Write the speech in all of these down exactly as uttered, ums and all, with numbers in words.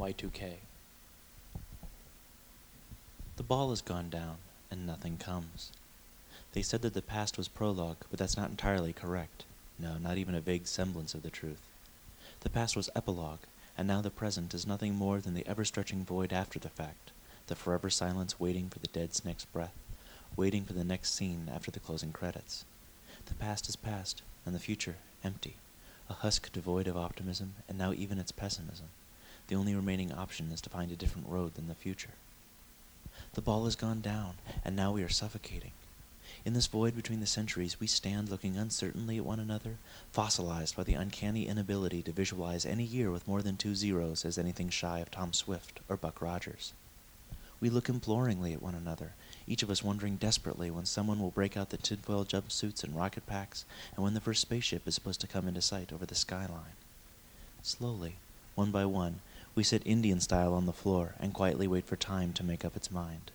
Y two K. The ball has gone down, and nothing comes. They said that the past was prologue, but that's not entirely correct. No, not even a vague semblance of the truth. The past was epilogue, and now the present is nothing more than the ever-stretching void after the fact, the forever silence waiting for the dead's next breath, waiting for the next scene after the closing credits. The past is past, and the future empty, a husk devoid of optimism, and now even its pessimism. The only remaining option is to find a different road than the future. The ball has gone down, and now we are suffocating. In this void between the centuries, we stand looking uncertainly at one another, fossilized by the uncanny inability to visualize any year with more than two zeros as anything shy of Tom Swift or Buck Rogers. We look imploringly at one another, each of us wondering desperately when someone will break out the tinfoil jumpsuits and rocket packs, and when the first spaceship is supposed to come into sight over the skyline. Slowly, one by one, we sit Indian style on the floor and quietly wait for time to make up its mind.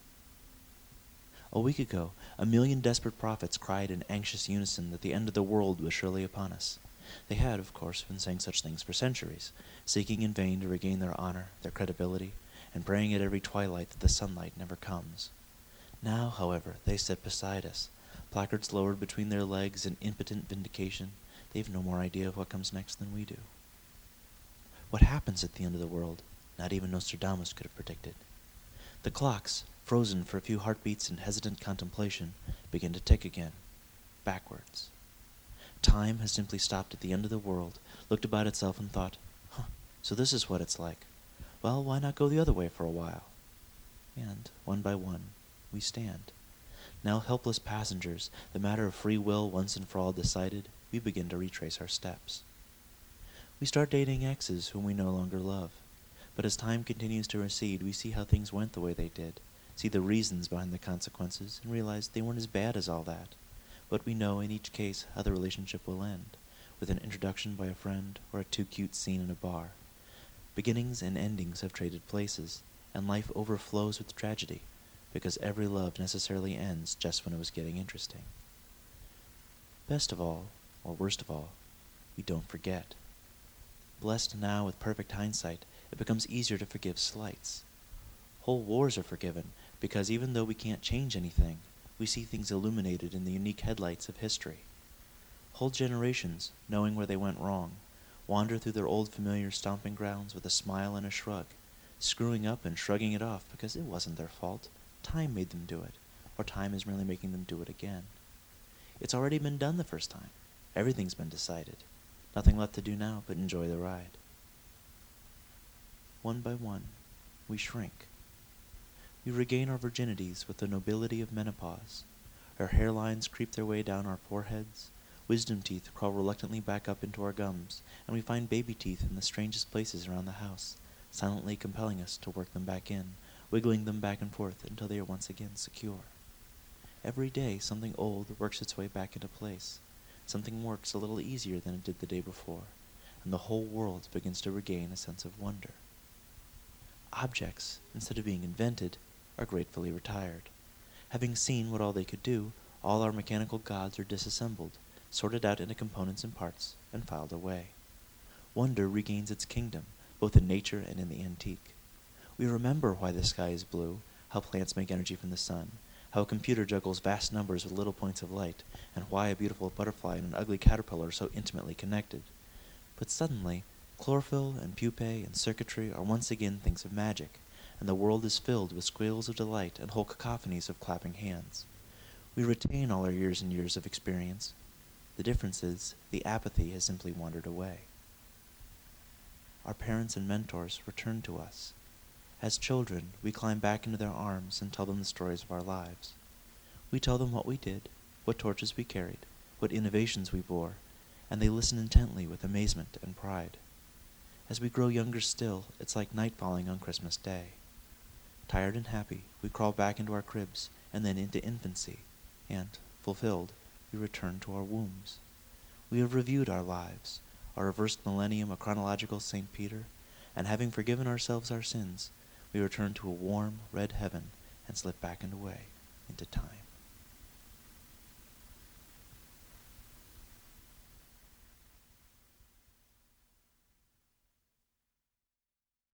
A week ago, a million desperate prophets cried in anxious unison that the end of the world was surely upon us. They had, of course, been saying such things for centuries, seeking in vain to regain their honor, their credibility, and praying at every twilight that the sunlight never comes. Now, however, they sit beside us, placards lowered between their legs in impotent vindication. They have no more idea of what comes next than we do. What happens at the end of the world, not even Nostradamus could have predicted. The clocks, frozen for a few heartbeats in hesitant contemplation, begin to tick again, backwards. Time has simply stopped at the end of the world, looked about itself and thought, huh, so this is what it's like. Well, why not go the other way for a while? And, one by one, we stand. Now helpless passengers, the matter of free will once and for all decided, we begin to retrace our steps. We start dating exes whom we no longer love. But as time continues to recede, we see how things went the way they did, see the reasons behind the consequences, and realize they weren't as bad as all that. But we know in each case how the relationship will end, with an introduction by a friend or a too-cute scene in a bar. Beginnings and endings have traded places, and life overflows with tragedy, because every love necessarily ends just when it was getting interesting. Best of all, or worst of all, we don't forget. Blessed now with perfect hindsight, it becomes easier to forgive slights. Whole wars are forgiven because even though we can't change anything, we see things illuminated in the unique headlights of history. Whole generations, knowing where they went wrong, wander through their old familiar stomping grounds with a smile and a shrug, screwing up and shrugging it off because it wasn't their fault. Time made them do it, or time is merely making them do it again. It's already been done the first time. Everything's been decided. Nothing left to do now but enjoy the ride. One by one, we shrink. We regain our virginities with the nobility of menopause. Our hairlines creep their way down our foreheads, wisdom teeth crawl reluctantly back up into our gums, and we find baby teeth in the strangest places around the house, silently compelling us to work them back in, wiggling them back and forth until they are once again secure. Every day something old works its way back into place. Something works a little easier than it did the day before, and the whole world begins to regain a sense of wonder. Objects, instead of being invented, are gratefully retired. Having seen what all they could do, all our mechanical gods are disassembled, sorted out into components and parts, and filed away. Wonder regains its kingdom, both in nature and in the antique. We remember why the sky is blue, how plants make energy from the sun, how a computer juggles vast numbers with little points of light, and why a beautiful butterfly and an ugly caterpillar are so intimately connected. But suddenly, chlorophyll and pupae and circuitry are once again things of magic, and the world is filled with squeals of delight and whole cacophonies of clapping hands. We retain all our years and years of experience. The difference is, the apathy has simply wandered away. Our parents and mentors return to us. As children, we climb back into their arms and tell them the stories of our lives. We tell them what we did, what torches we carried, what innovations we bore, and they listen intently with amazement and pride. As we grow younger still, it's like night falling on Christmas Day. Tired and happy, we crawl back into our cribs, and then into infancy, and, fulfilled, we return to our wombs. We have reviewed our lives, our reversed millennium a chronological Saint Peter, and having forgiven ourselves our sins, we return to a warm, red heaven and slip back and away into time.